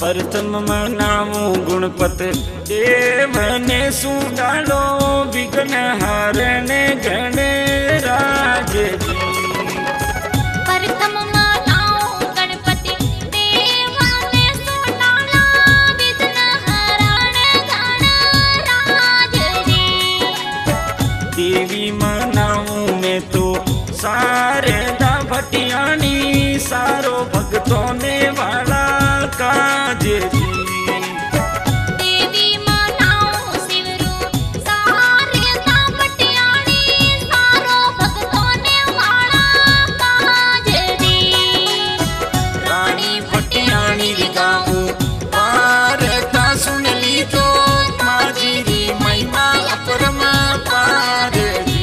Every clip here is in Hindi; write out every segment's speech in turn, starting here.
प्रथम मनावूं गुणपत देव ने सुडालो विघ्न हारने गणराज जी। प्रथम मनावूं गणपति देव ने सुडालो विघ्न हारने गणराज जी। देवी मनावूं मैं तो शारदा भटियाणी सारो भक्तों ने वाला काज जी। देवी मनाऊं शिवरू शारदा भटियाणी सारो भक्तों ने वाला काज जी। रानी भटियाणी री गाऊं वार्ता सुन ली तो माझी री महिमा अपरंपार जी।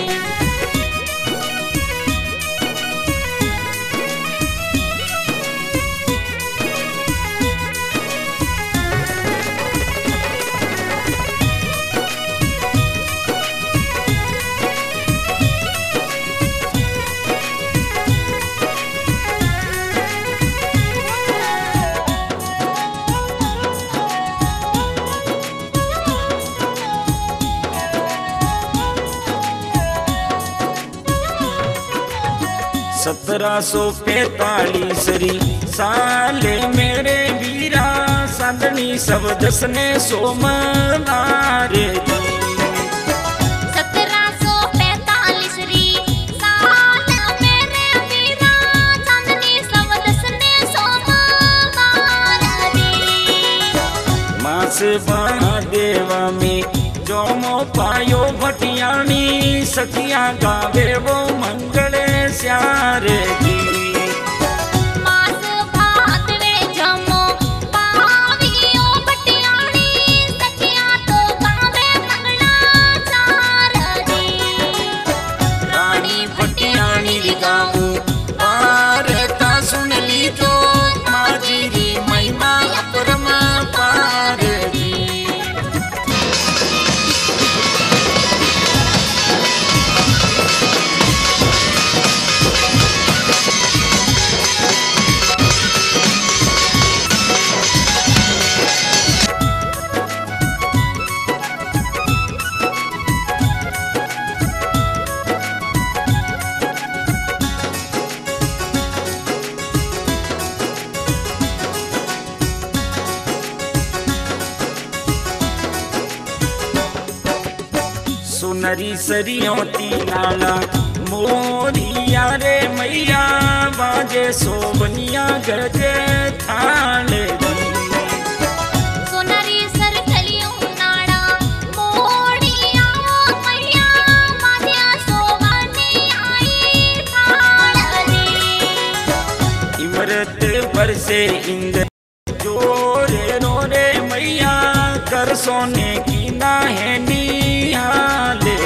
सत्रह सौ 45 साल मेरे वीरा साधनी सब दसने सोमवार जी। 1745 साल मेरे वीरा चांदनी सब दसने सोमवार जी। मास महादेवा में जोमो पायो भटियाणी सखिया गावे वो मंगल श्यार जी। मास भादवे जमो पावियो भटियाणी सखिया तो गावे मंगलाचार जी। रानी भटियाणी री गाऊं वार्ता सुन ली तो माझी री महिमा अपरंपार जी। सुनरी सरियोती नाला मोरिया रे मैया बाजे सोबनिया गजे थाले जी। सोनरी सरखलियों नाड़ा मोड़िया मैया बाजे सोबनी आई थाल जी। इमरत बरसे इंद्र जोरे रोरे मैया कर सोने की ना है निहाल जी।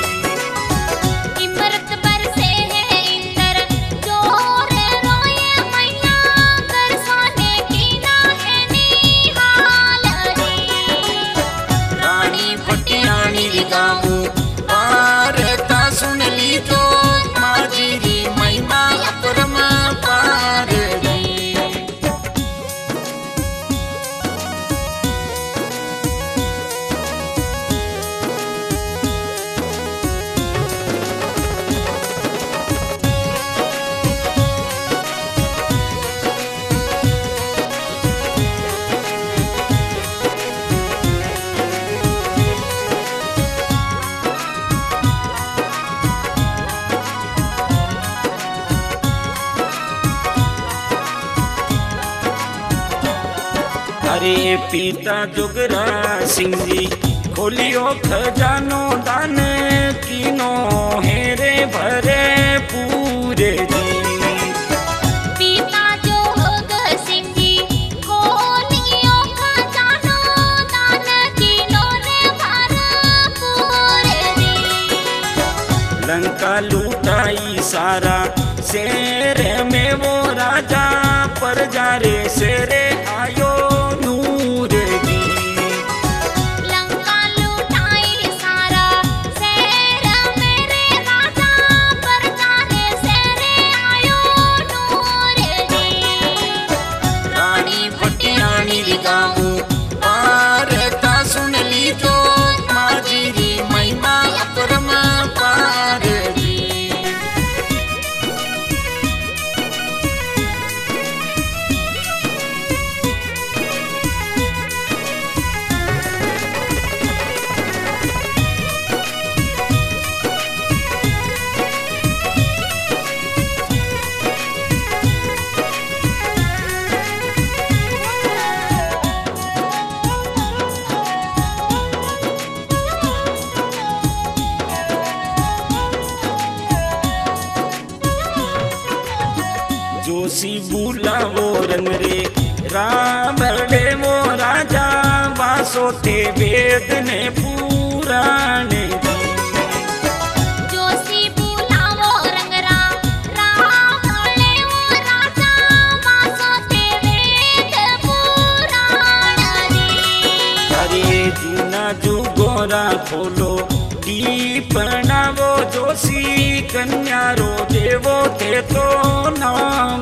इमरत बरसे है इंद्र जोरे रोए मैया कर सोने की ना है निहाल जी। रानी भटियाणी री गाऊं वार्ता सुन ली तो माझी री महिमा अपरंपार जी। अरे पिता जुगरा सिंह जी खोलियो खजानो दान कीनो हेरे भरे पूरे जी। पिता जोग सिंह जी खोलियो खजानो दान कीनो रे भरपूर जी। लंका लूटाई सारा शेर में वो राजा पर जारे शेरे आयो नूर जी। लंका लूटाई सारा शेर मेरे राजा पर जारे शेरे आयो नूर जी। रानी भटियाणी जोशी बुलावो रंग रे राम वो राजा वासो ते वेद ने पुराणे जोशी बुलावो रंगरा राम वो राजा वासो ते वेद पुराण रे। अरे जूना जुगोरा खोलो दीपनावो जोशी कन्या रो देवो ते तो नाम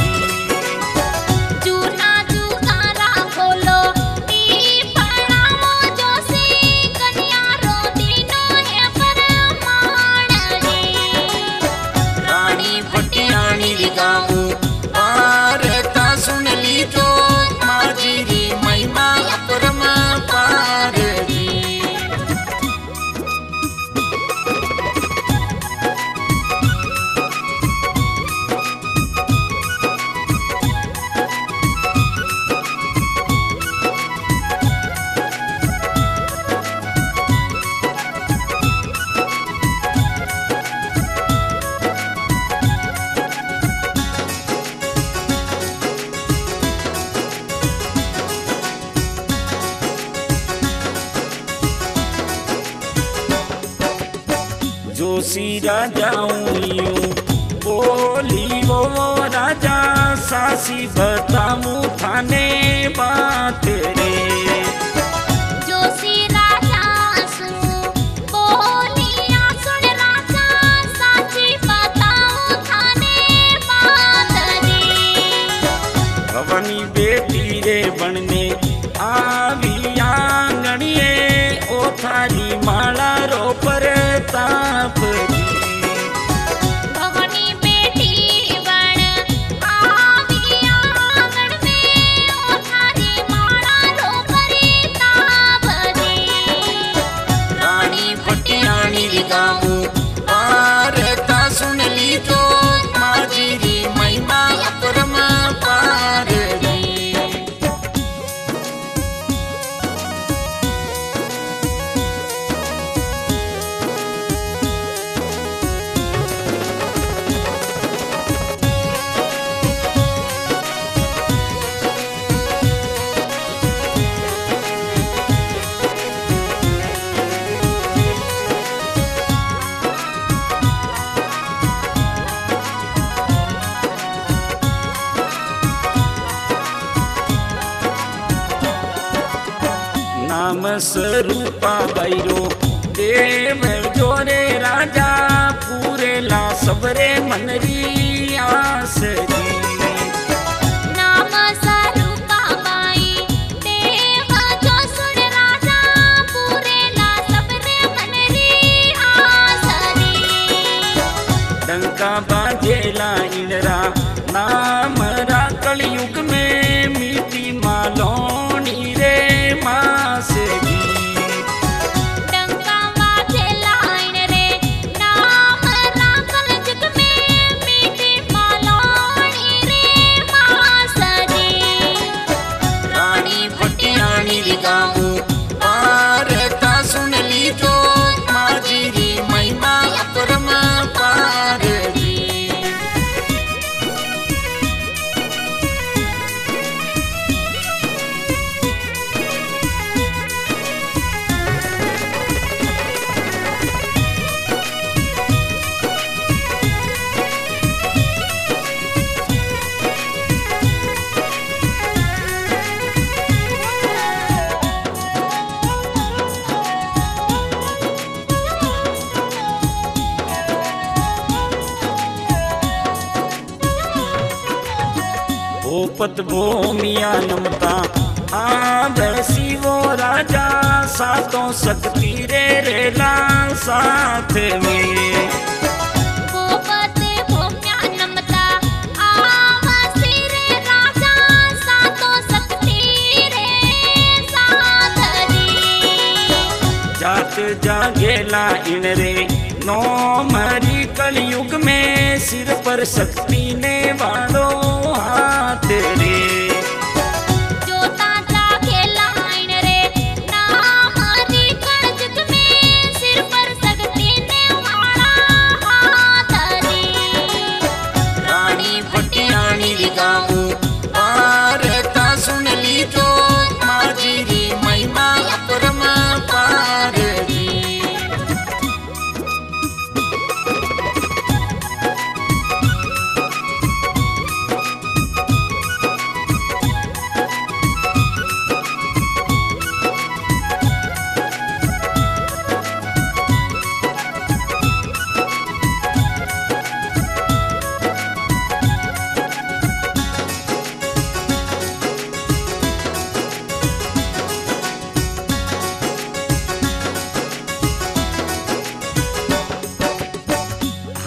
जूना जुगारा खोलो दीपनावो जोशी कन्या रो दीनो है परमाण रे। रानी पटियाणी गाऊं वार्ता सुन लीजो माझी री महिमा अपरंपार री। जोशी राजाऊं यूं बोली वो राजा सासी बताऊं थाने बात रे। जोशी राजा सुन बोलिया सुन राजा साची बताऊं थाने बात रे। भवनी बेटी रे बनने आवी आंगणिए ओ थारी माला रो परताप री। भवनी बेटी बन आवी आंगण में ओ थारी माला रो परताप रे। रानी पटियाणी गाऊं वार्ता सुन लीजो माझी री महिमा अपरंपार री। नाम स्वरूपा बैरो देव जोरे राजा पूरे ला सबरे मनरी आस री। नाम स्वरूपा बाई देव जो सुन राजा पूरे ला सबरे मनरी आस रे। डंका बाजेला इंदरा नाम रा कलयुग में मीठी मालोनी रे मास री। डंका बाजे लाइन रे नाम राखल जग में मीठी मालोनी रे मास रे। रानी पटियाणी गाऊं वार्ता सुन लीजो माझी री महिमा अपरंपार री। भूपत भूमिया नमता आदर्शी वो राजा सातों शक्ति रे रेला साथ में। भूपत भूम्या नमता आवसी रे राजा सातों शक्ति रे साथ रे। जात जागेला इन रे नो मरी कलयुग में सिर पर शक्ति ने वालो हाथ रे। जोता जागेला इन रे नाम री कलयुग में सिर पर शक्ति ने वाला हाथ रे। रानी पटियाणी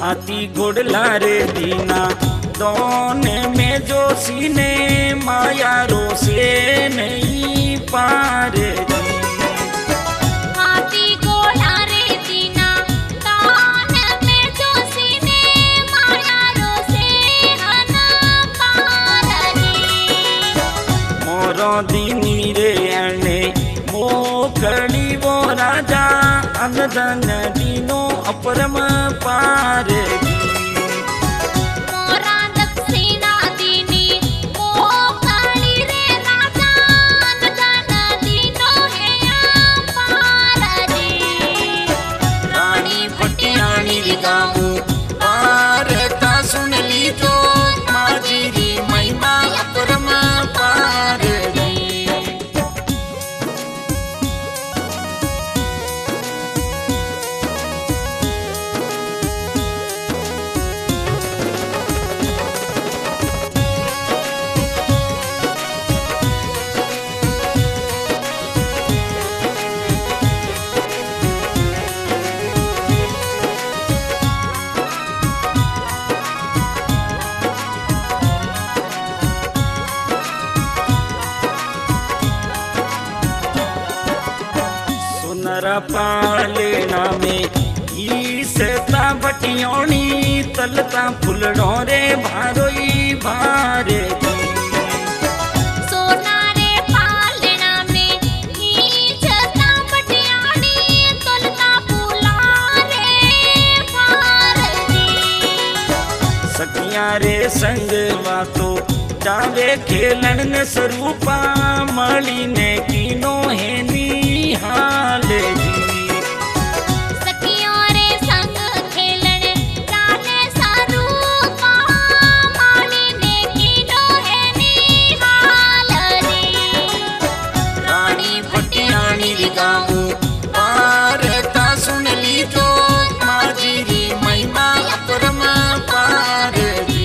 हाथी घोड़ला रे दीना दोने में जो सीने माया रो से नहीं पार हाथी घोड़ा रे दीना दोने में जो सीने माया रो से हना पार मोरो दीनी रे अने मोकड़ी वो राजा अनधन दीनो अपरम पार मोरा दक्षिणा दीनी मोकड़ी रे राजा अनधन दीनो है पार रानी भटियाणी गाऊं पारता सुन लीजो माजीरी महिमा अपरम पार पालेना में ईसता भटियोणी तलता फुलड़ो रे भारोई भारे सोना रे पालेना में ईसता भटियोणी तलता फुला रे भारे सखिया रे संग वातो जावे खेलन ने स्वरूपा मली ने कीनो है निहाल जी सखियों रे संग खेलन राने स्वरूपा माली ने कीनो है निहाल रे रानी भटियाणी गाऊं पारता सुन लीजो माजीरी महिमा अपरम पार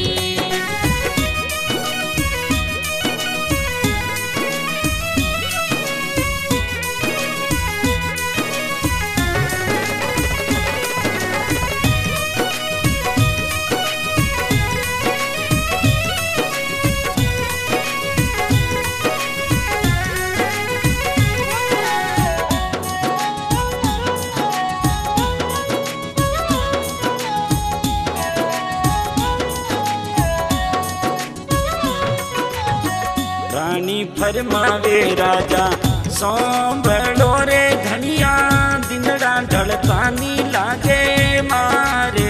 रानी फरमावे राजा सांभळो रे धनिया दिनड़ा ढलता नी लागे मारे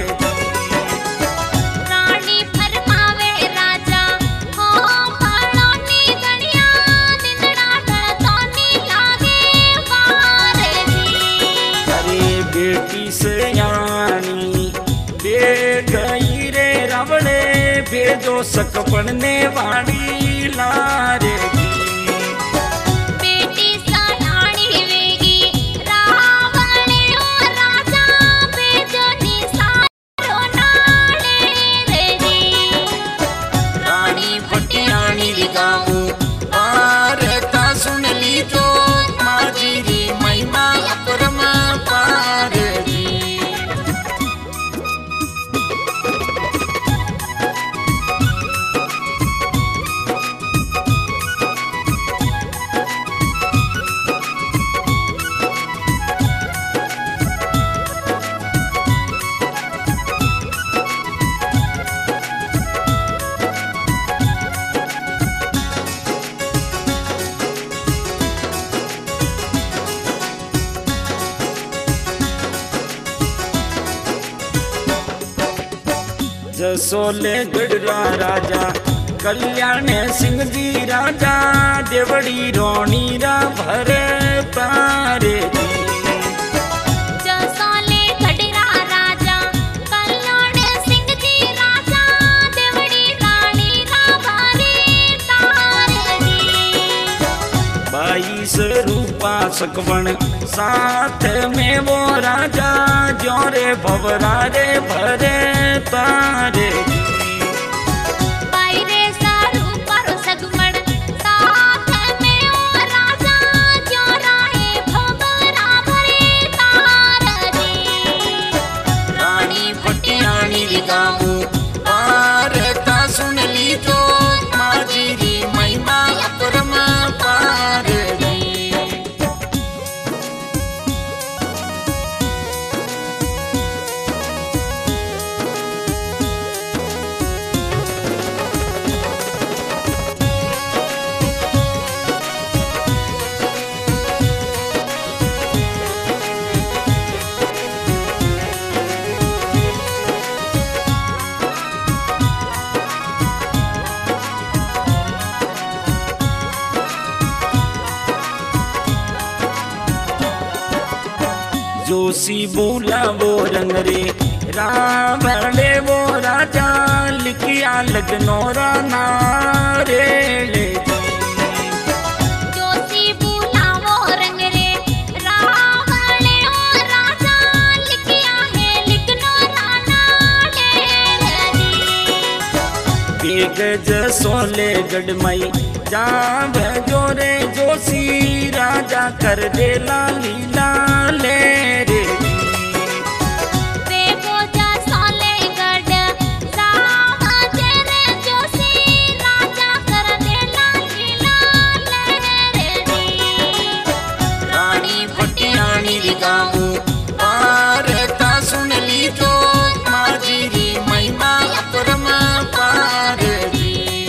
रानी फरमावे राजा हो पालो नी धनिया दिनड़ा ढलता नी लागे मारे अरे बेटी से यानी बे गई रे रावणे भेजो सक पड़ने वाली लारे बेटी सयाणी वेगी रावणे ओ राजा भेजो निसारो नाले रे रानी भटियाणी गाऊं पारता सुन लीजो माजीरी महिमा अपरम पार जसोले गढ़ला राजा कल्याण सिंह जी राजा देवड़ी रोणी रा भर तारे जसोले गढ़ला राजा कल्याण सिंह जी राजा देवड़ी रानी रा भरे तारे बाईस रूपा सकवन साथ में वो राजा जोरे भवरा रे भरे तारे बाईरे सारू पर सगमण साथ में वो राजा जोराए भवरा भरे तारे रानी भटियाणी जोशी बोला वो रंग रे रावणे वो राजा लिखिया लगनोरा नारेले जोशी बोला वो रंग रे रावणे वो राजा लिखिया है लगनोरा नारेले बेग जसोले गढ़मई जाव जोरे जोशी राजा कर दे लाली लाले रे बेगो जसोले गढ़ जाव जोरे जोशी राजा कर दे लाली लाले रे रानी पटियानी री गाऊं पारता सुन ली जो माजी री महिमा अपरम पार री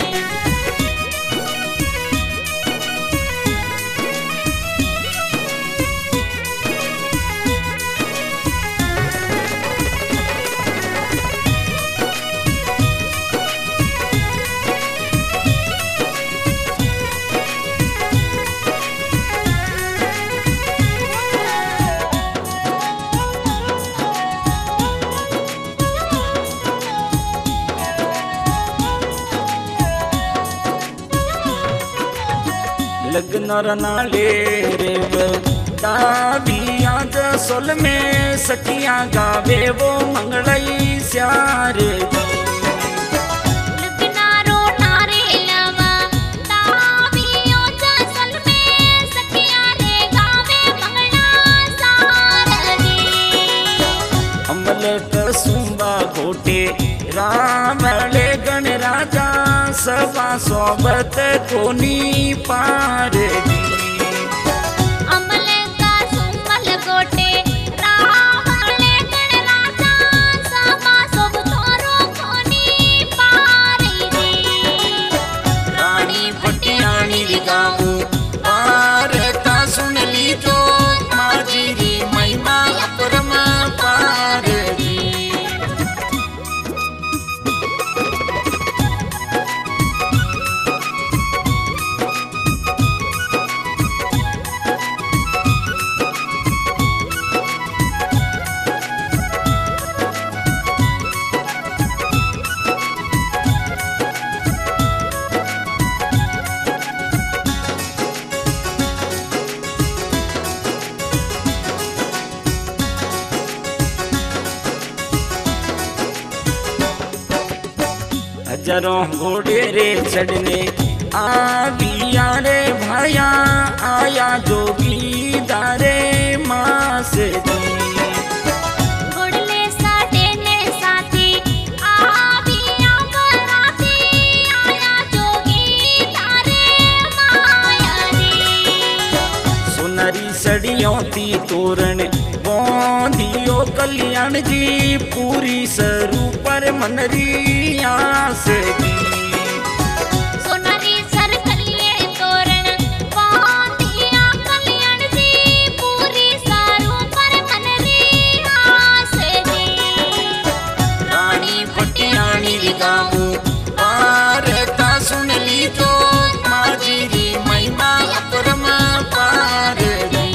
लगनर नाले रेव दाबिया जसोल में सखिया गावे वो मंगलई स्यारे लगनारो नारे लवा दावियो जसल में सखिया रे गावे मंगला सारनी अमल कसुंबा घोटे रावणे गण राजा सभा सोबत कोनी पार अमल का सुमल गोटे रावणे गण राजा सभा सब तोरो कोनी पारी रानी पटियानी री गाऊं पारता सुन ली जो माजी री महिमा अपरम पार री हजारों घोड़े रे चढ़ने आविया रे भाया आया जोगी दारे मास गुड़ले साटे ने साथी आविया बराती आया जोगी तारे माया रे सुनरी सड़ियों ती तोरण बोंधियो कल्याण जी पूरी सरू पर मनरी आस की सोनारी सरकलिए तोरण बांधिया कल्याण जी पूरी सारू पर मनरी आस जी रानी पटियानी री गाऊं पारता सुन ली जो माजी री महिमा अपरम पार री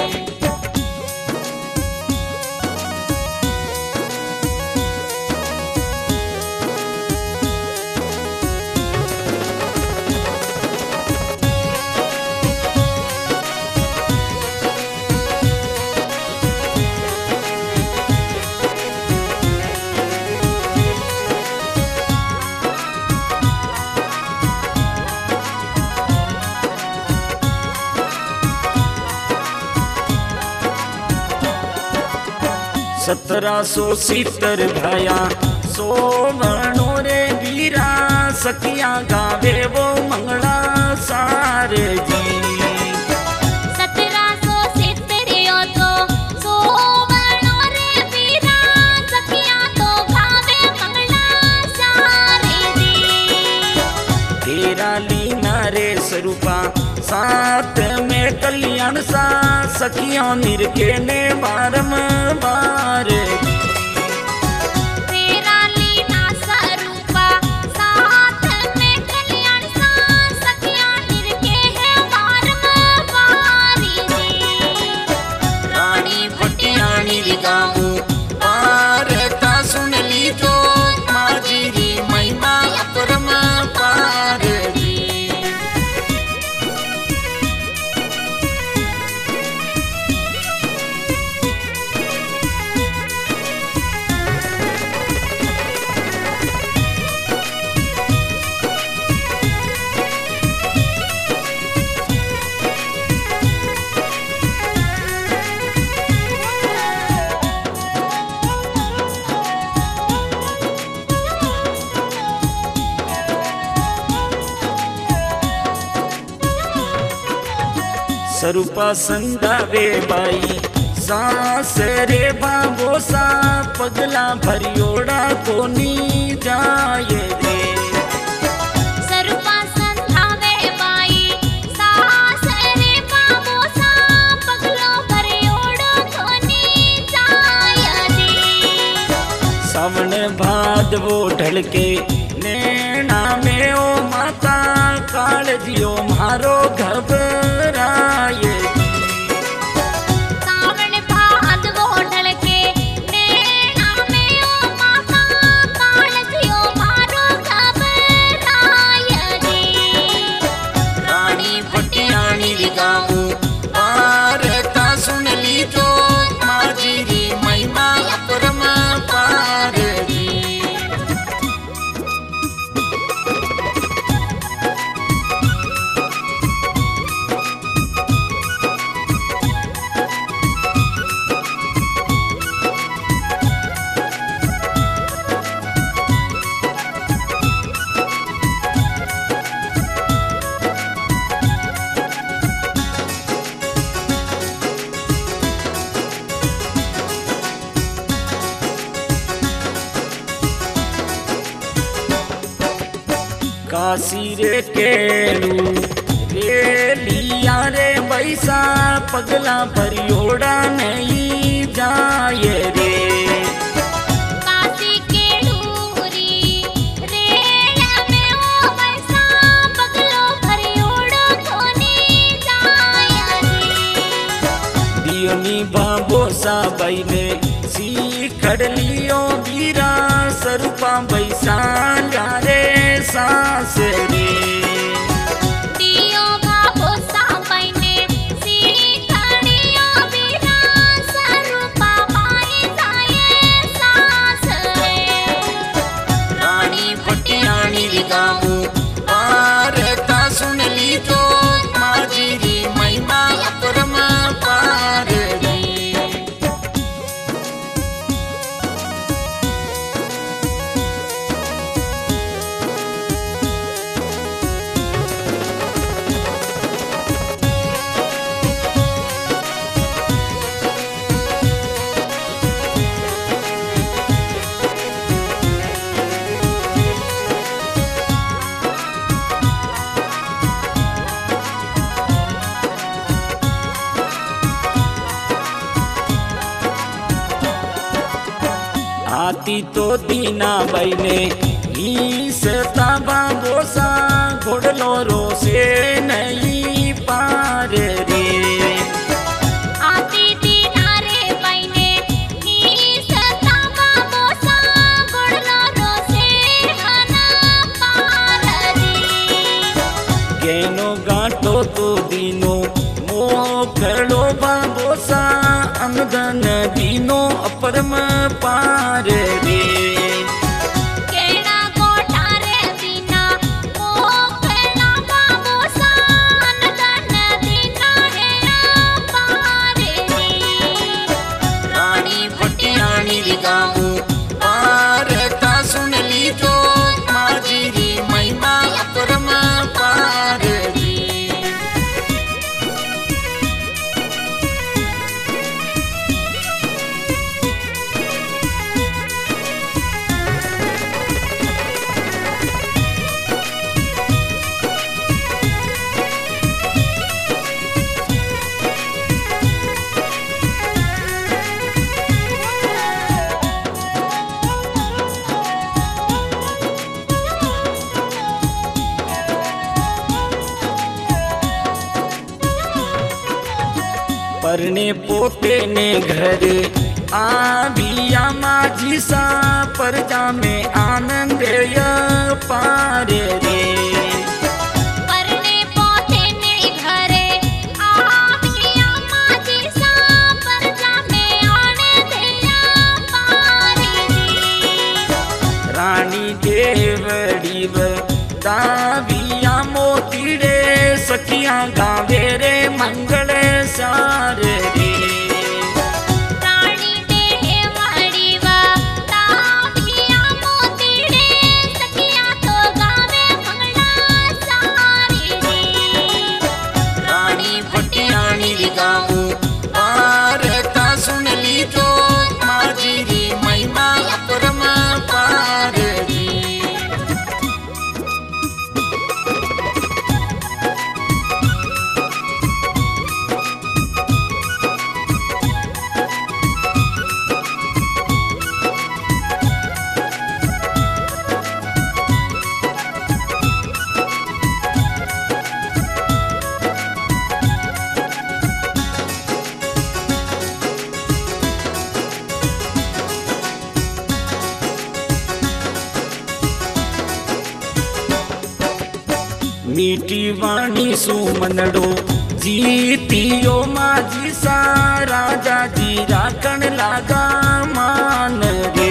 सत्रह सौ सीतर भया सोवणो रे वीरा सखिया गावे वो मंगला सारे जी 1770 तो सोवणो रे वीरा सखिया तो गावे मंगला सारे जी तेरा लीना रे स्वरूपा साथ में कल्याण सा सखियों निरखे ने बारम बार तेरा लीना स्वरूपा साथ में कल्याण सा सखिया निरखे है बारम बारी जी रानी पटियानी गाऊं पारता सुन लीजो माझी री महिमा अपरंपार री। स्वरूपा संधावे बाई सास रे बाबो सा पगला भरियोड़ा कोनी जाए रे। स्वरूपा संधावे बाई सास रे बाबो सा पगलो भरियोड़ा कोनी जाए रे। सावन भादवो ढलके नैना में ओ माता कालजियो मारो घबराए। सावन भादवो ढलके नैना में ओ माता कालजियो मारो घबराए रे। रानी पटियानी री गाऊं पारता सुन लीजो माझी री महिमा अपरंपार री। काशी रे केलू रे लिया रे बैसा पगला भरियोड़ा नहीं जाए रे। काशी के डूरी रे में ओ बैसा पगलो भरियोड़ा कोनी जाए रे। दियोनी बाबो सा बाई ने सीखड़ लियो बीरा स्वरूपा बैसा रे सास रे। दियो बाबो सा बाई ने सीखड़ियो बीरा स्वरूपा बाई जाए सास रे। रानी पटियानी री गाऊं पारता सुन लीजो माझी री महिमा अपरंपार री। आती तो दीना बाई ने ही सता बाबो सा घोड़लो रो से नहीं पार रे। आती दीना रे बाई ने ही सता बाबो सा घोड़लो रो से हना पार रे। गेनो गांठो तो दीनो मोकड़ो बाबो सा अंगदन दीनो अपरंपार रे। केड़ा गोटा रे दीना मोकला बाबो सा अनदन दीना है पार रे। रानी पटियानी री गाऊं पारता सुन लीजो माझी री महिमा अपरंपार री। परने पोते ने घर आ जी सा प्रजा में आनंद पार रे। परने पोते ने घरे आविया माजी सा प्रजा में आनंद पार रे। रानी देवड़ी दाविया मोतीड़े सखिया गावे रे मंगल सार रे। रानी देवड़ी दाविया मोतीड़े सखिया तो गावे मंगल सार रे। रानी पटियानी गाऊं वार्ता सुन लीजो माजी री महिमा अपरमा पार री। मीठी वाणी सुमनड़ो जीतियो माजी सा राजा जी राखण लागा मान रे।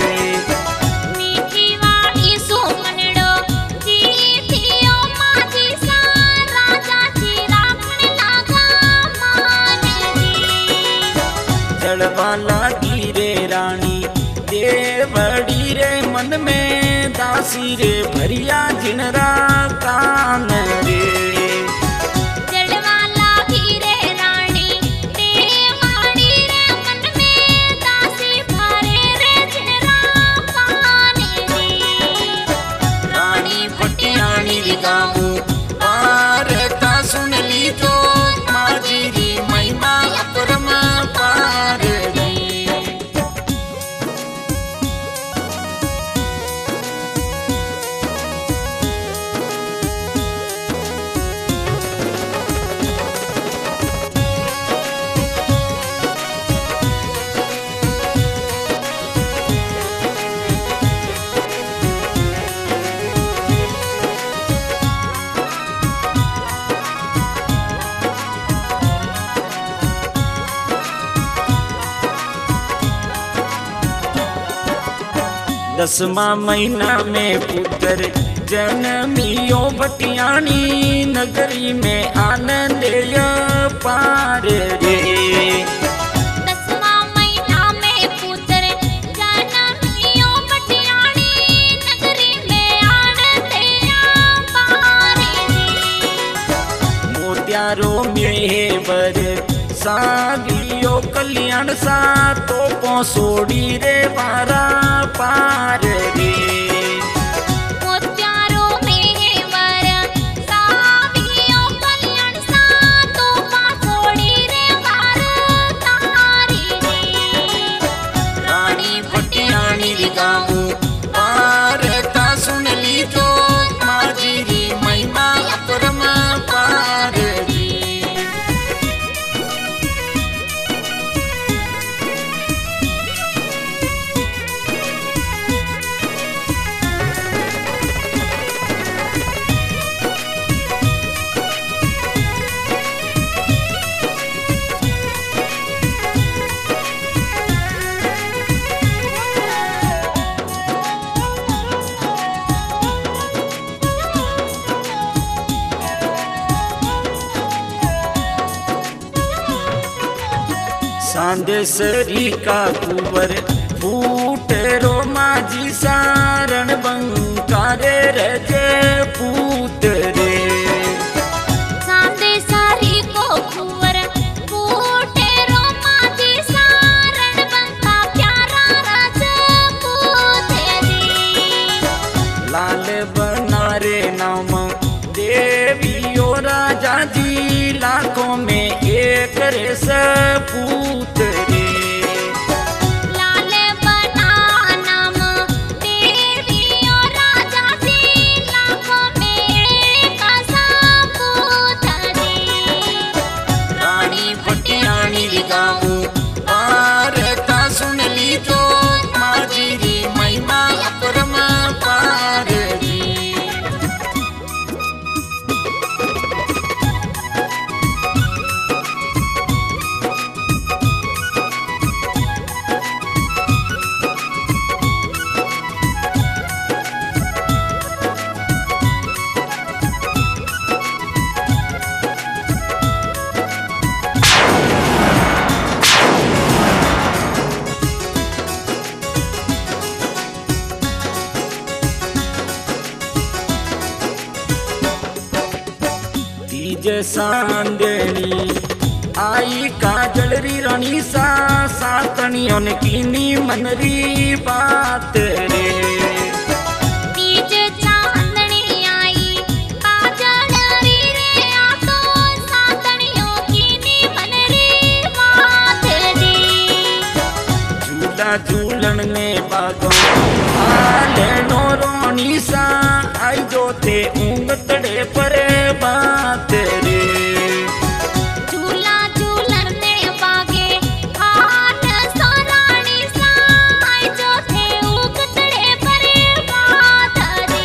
मीठी वाणी सुमनड़ो जीतियो माजी सा राजा जी राखण लागा मान रे। चढ़वा लागी रे रानी देवड़ी रे मन में दासी रे भरिया जिनरा कान रे। चढ़वा लागी रे रानी देवड़ी रे मन में दासी भरे रे जिनरा कान रे। रानी पटियानी गाऊं वार्ता सुन लीजो माजी री महिमा अपरमा पार रे। दसवां महीना में पुत्र जन्मियो भटियानी नगरी में आनंद पार रे। दसवां महीना में पुत्र जन्मियो भटियानी नगरी में आनंद पार रे। मोत्यारो मेवर सागियो कल्याण सा तो पौसोड़ी रे बारा पार रे। मोत्यारो मेवर सागियो कल्याण सा तो पौसोड़ी रे बारा तार रे। रानी पटियानी गाऊं वार्ता सुन लीजो माजी री महिमा अपरमा पार री। सांदेसरी का कुंवर फूट रो माजी सारण बंकारे रजे पूत रे। सांदेसरी को कुंवर फूटे रो माजी सारण बंका प्यारा राजपूत रे। लाल बनारे नाम देवियो राजा जी लाखों में एक रे सपूत रे। लाल बना नाम देवियो राजा जी लाखों में एक सपूत रे। रानी पटियानी गाऊं वार्ता सुन लीजो माजी तीज सांदेनी आई काजलरी रानी सा सातनियों ने कीनी मनरी बात रे तीज चांदनी आई काजलरी रे आ तो सातनियों कीनी मनरी बात रे झूला झूलन ने बागों आले नो रोनी सा आई जो ते ऊंगतड़े पर बात रे झूला झूलन ने बागे हाथ सोरानी सा आई जो थे उगतड़े पर बात रे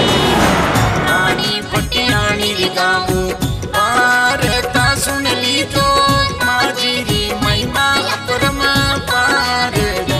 रानी पटियानी गाऊं पारता सुन ली जो माजीरी महिमा अपरमा पार रे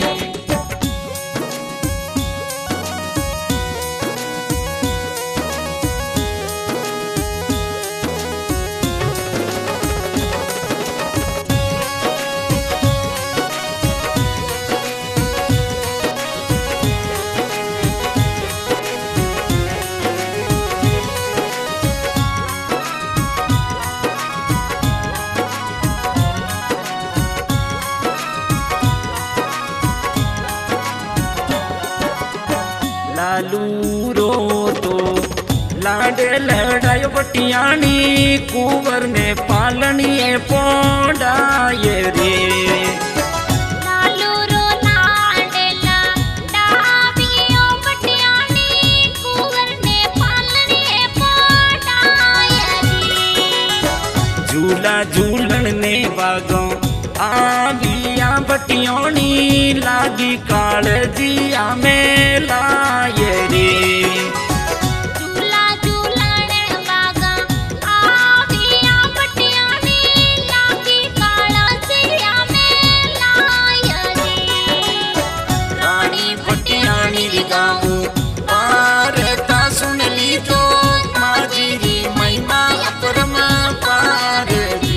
लालू रो तो लाडे लड़ाई बटियानी कुंवर ने पालनी पोडाए रे लालू रो लाडला डाबियो बटियानी कुंवर ने पालनी पोडाए रे झूला झूलन ने बागों आबिया बटियोनी लागी कालजिया में लाए रे झूला झूलन बागा आबिया बटियानी लागी कालजिया में लाए रे रानी पटियानी गाऊं पारता सुन ली जो माजीरी महिमा अपरमा पार रे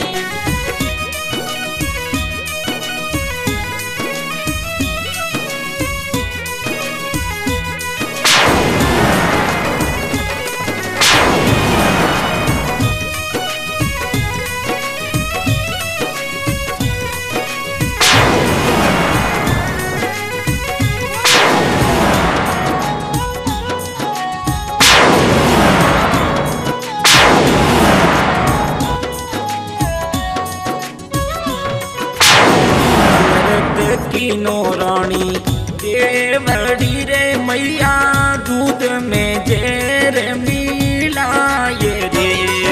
कीनो रानी देवड़ी रे मैया दूध में जेर मिलाए रे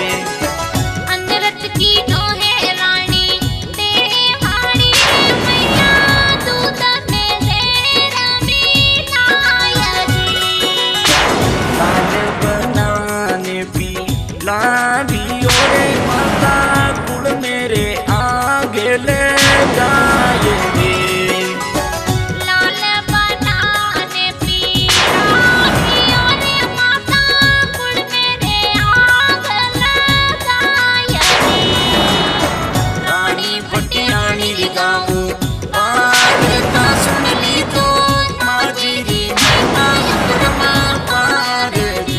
अंदरत की नोहे रानी देवाड़ी रे मैया दूध में ज़ेर मिलाए रे लाल बनाने पी लाभियो रे माता कुल मेरे आगे ले जाए रे लाल बनाने पी राखियों रे माता कुड़ मेरे आग लगाए रे रानी पटियानी गाऊं पारता सुन ली तो माजीरी महिमा अपरमा पार रे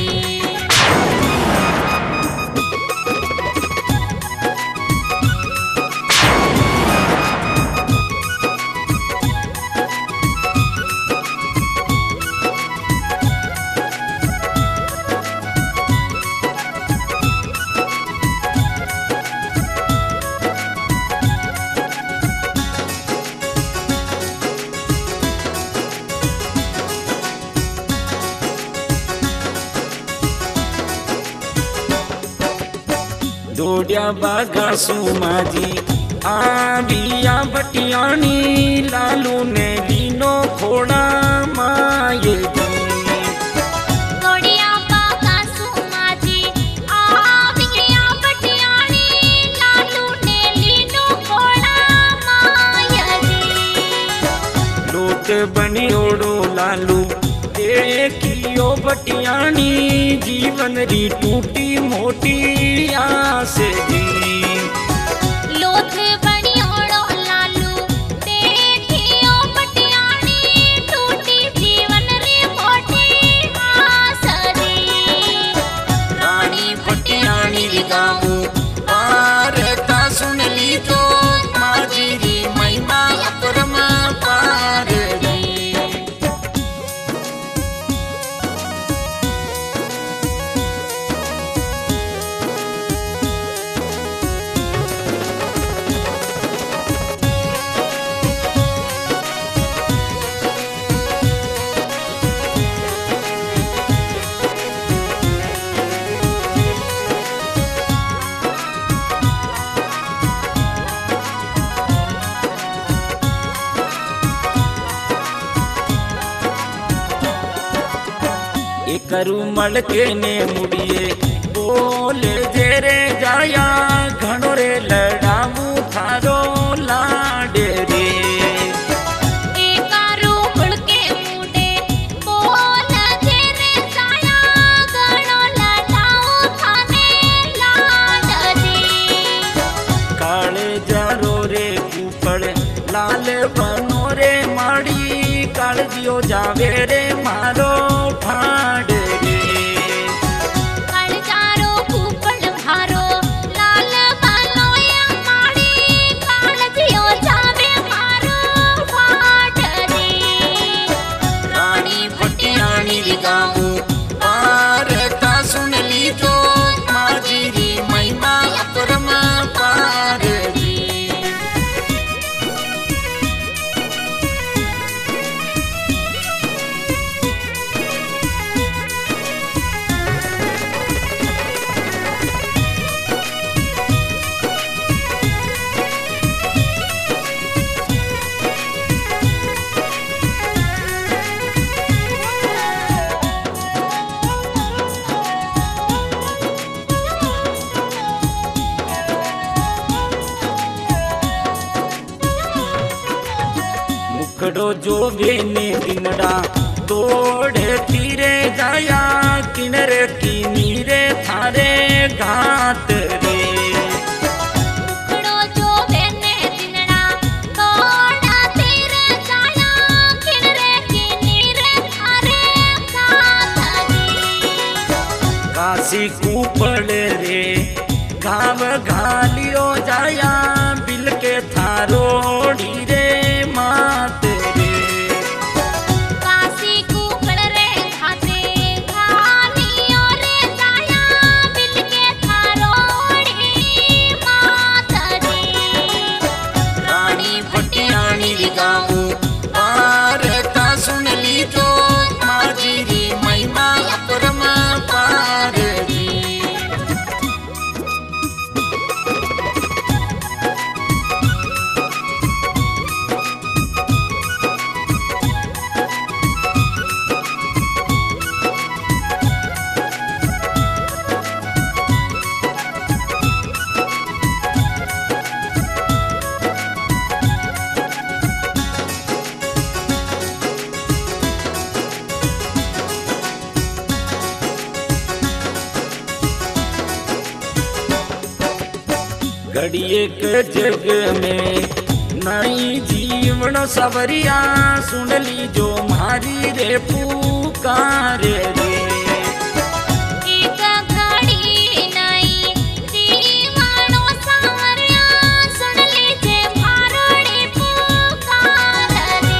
दौड़िया बागा सुमाजी आबिया बटियानी लालू ने लीनो खोड़ा माये गोड़िया बागा सुमाजी आबिया बटियानी लालू ने लीनो खोड़ा माया रे लोट बनियोड़ो लालू देखियो बटियानी जीवन री टूटी मोटी आस दी लोथ बनियोड़ो लालू देखियो बटियानी टूटी जीवन रे मोटी आस दी रानी पटियानी करू मलके ने मुड़िए बोले जे रे जाया घणो रे लड़ामू थारो लाडे रे लाल बनो रे माड़ी कालजियो जावे रे मारो फाड़ रे कालजारो कुपल भारो लाल बनो या माड़ी कालजियो जावे मारो फाड़ रे रानी भटियाणी री गाऊं पारता सुन लीजो माजी री महिमा अपरम पार री मुखड़ो जो बेने दिनड़ा तोड़े तीरे जाया किनरे की नीरे थारे घात रे मुखड़ो जो बेने दिनड़ा तोड़ा तीरे जाया किनरे की नीरे थारे घात रे काशी कुपड़ रे घाव घालियो जाया बिल के थारो ढीरे मात रे काशी कुपड़ रे घाते घालियो रे जाया बिल के थारो ढी मात रे रानी भटियाणी री गाऊं पारता सुन लीजो माजी री महिमा अपरम पार री घड़िए के जग में नई जीवन सवरिया सुन ली जो मारी रे पुकार रे एक घड़ी नई जीवनो सावरिया सुन लीजे मारोड़ी पुकार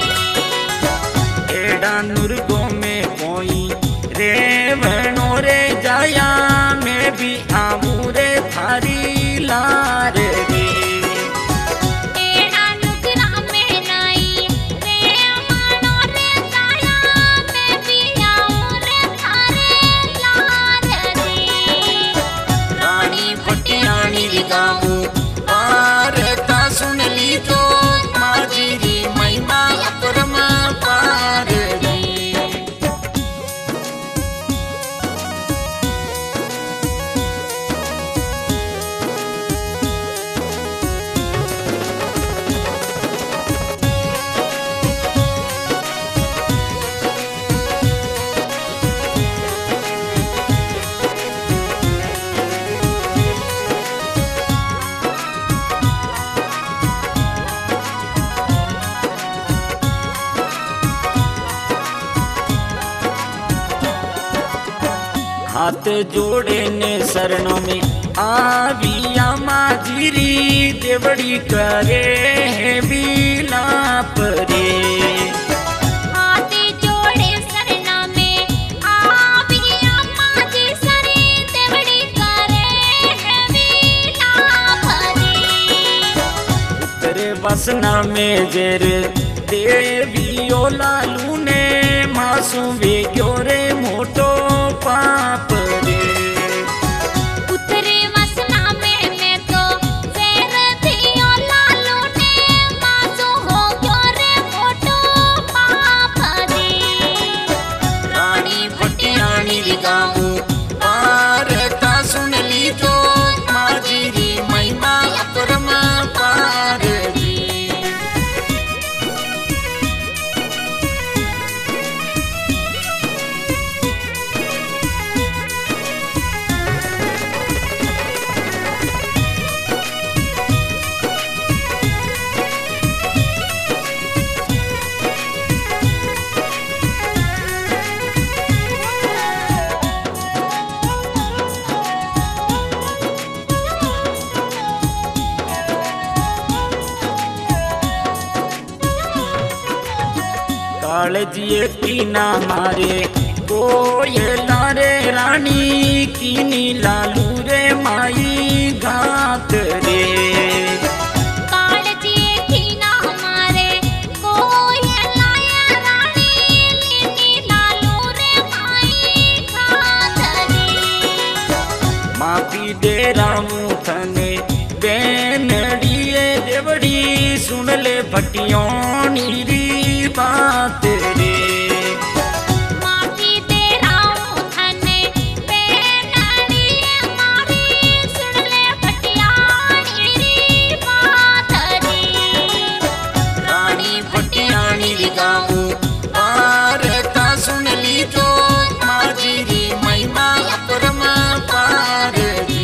रे एड़ा नुरगो में कोई रे बनो रे जाया मैं भी आऊं रे थारी लार रे एड़ा नुकरा में नई रे मानो रे जाया मैं भी आऊं रे थारे लार रे रानी भटियाणी री गाऊं पारता सुन लीजो माजी री महिमा अपरम पार री हाथ जोड़े ने शरणों में आविया माजीरी देवड़ी करे है बिलाप रे हाथ जोड़े सरना में आविया माजी सरी देवड़ी करे है विलाप रे तेरे वसना में जेर देवियो लालू ने मासू वेग्यो रे मोटो पाप रे उतरे वसना में मैं तो फेर थियो लालू ने मासू हो गयो रे मोटो पाप रे रानी भटियाणी कालजिए कीना मारे कोयला रे रानी कीनी लालू रे माई घात रे कालजिए कीना मारे कोयला रे रानी कीनी लालू रे माई घात रे माफी दे रामू थने बेनड़िए देवड़ी सुन ले भटियोनी री बात रे माफी दे रामू थने बेनड़िए मारी सुन ले भटियानी री बात रे रानी भटियानी री गाऊं पारता सुन ली जो माझी री महिमा अपरमा पार री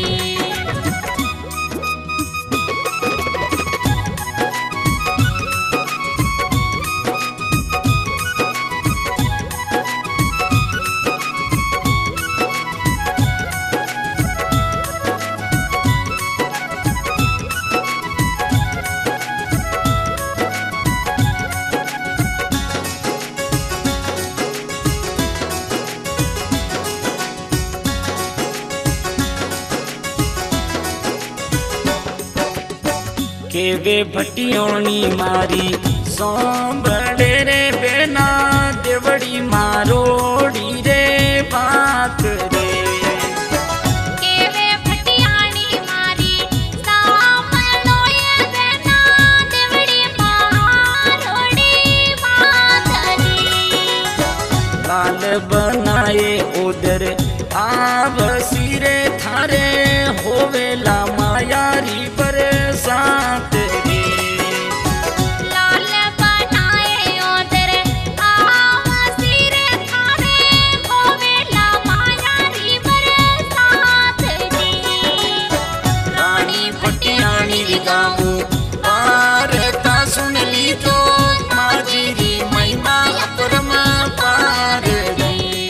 के वे भटियोनी मारी सोंबड़े रे बेना देवड़ी मारोड़ी रे बात रे के वे भटियानी मारी सामलोए बेना देवड़ी मारोड़ी बात रे लाल बनाए उधर आव सिरे थारे होवेला मायारी बरसात रे लाल बनाए उधर आव सिरे थारे होवेला मायारी बरसात रे रानी भटियानी री गाऊं पारता सुन ली जो माझी री महिमा अपरमा पार रे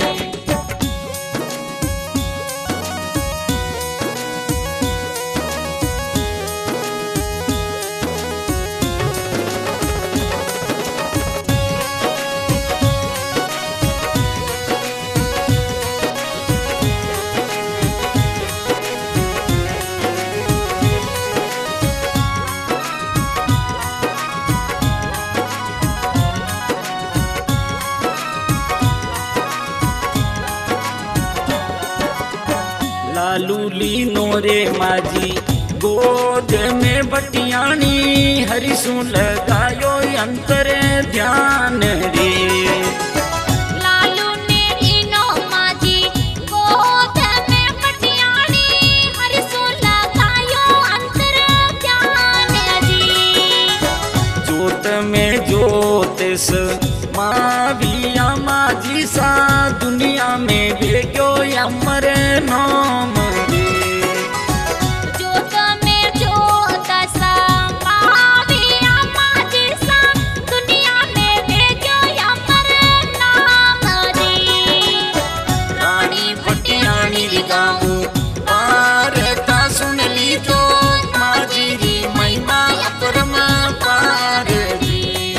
लालू लीनो रे माझी गोद में बटियानी हरिसु लगायो अंतर ध्यान रे लालू ने लीनो माजी गोद में बटियानी हरिसु लगायो अंतर ध्यान जी जोत में ज्योतिष माविया माझी सा दुनिया में भेग्यो अमर नाम रे जोत में जोत सा माविया माजी सा दुनिया में भेजो अमर नाम रे रानी भटियानी री गाऊं पारता सुन ली जो माझी री महिमा अपरमा पार री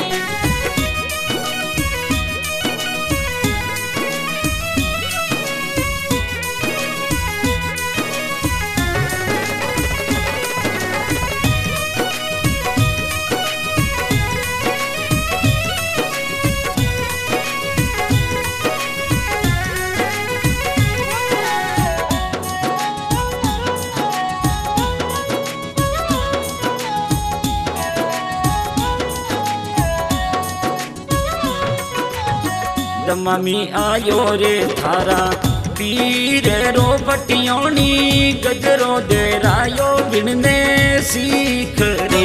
मम्मी आयो रे थारा पीर रो बटियोनी गजरो दे रायो बिनने सीख रे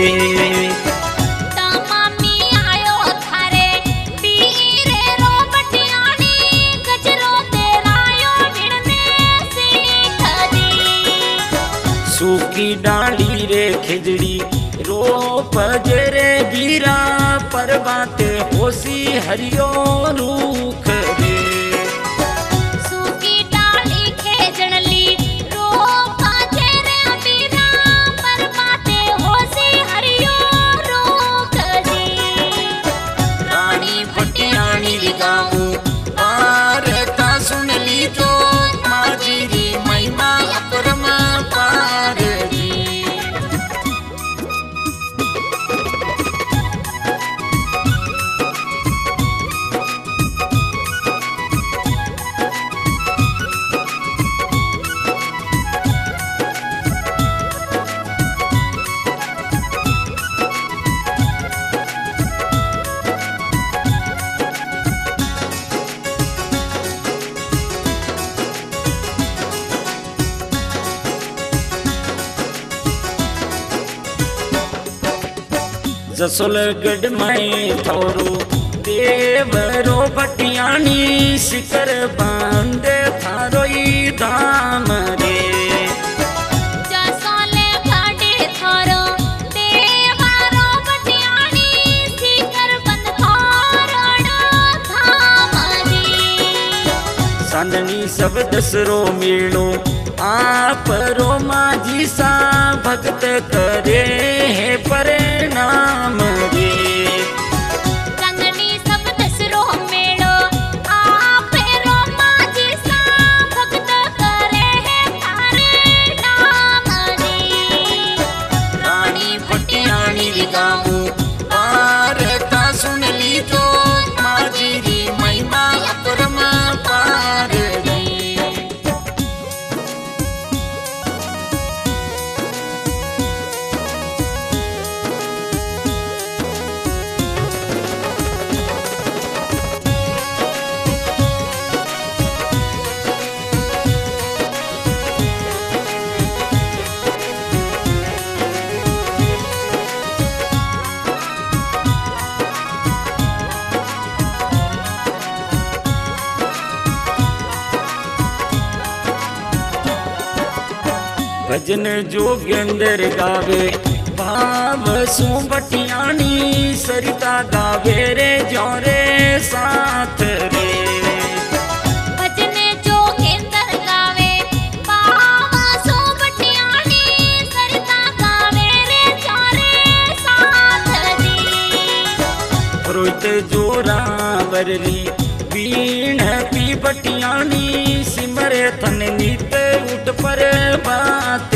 मम्मी आयो थारे पीर रो बटियानी गजरो दे रायो बिनने सीख दी सूखी डाली रे खिजड़ी रो पजरे बीरा पर बाते होसी हरियो रूख रे सूखी डाली खेजड़ली रो पजरे बीरा पर बाते होसी हरियो रूख दी रानी भटियानी जसोलगढ़ में थोरू देवरो भटियानी शिखर बांधे थारोई धाम रे जसोलगढ़ थारो देवरो भटियानी शिखर बंद थारोड़ो धाम रे सांदनी सब दसरो मेलो आप रो माझी सा भक्त करे है परिणाम रे चांदनी सब दसरो मेलो आप रो माझी सा भक्त करे है परिणाम रे रानी भटियानी री गाऊं पारता सुन लीजो माझी री महिमा अपरम पार रे भजन जोगेंद्र गावे भाव सु भटियानी सरिता गावे रे जोरे साथ रे भजन जोगेंद्र गावे भाव सु भटियानी सरिता गावे रे जोरे साथ रे रोहित जोरावरली बीणती भटियानी सिमरे थन नीत उठ पर बात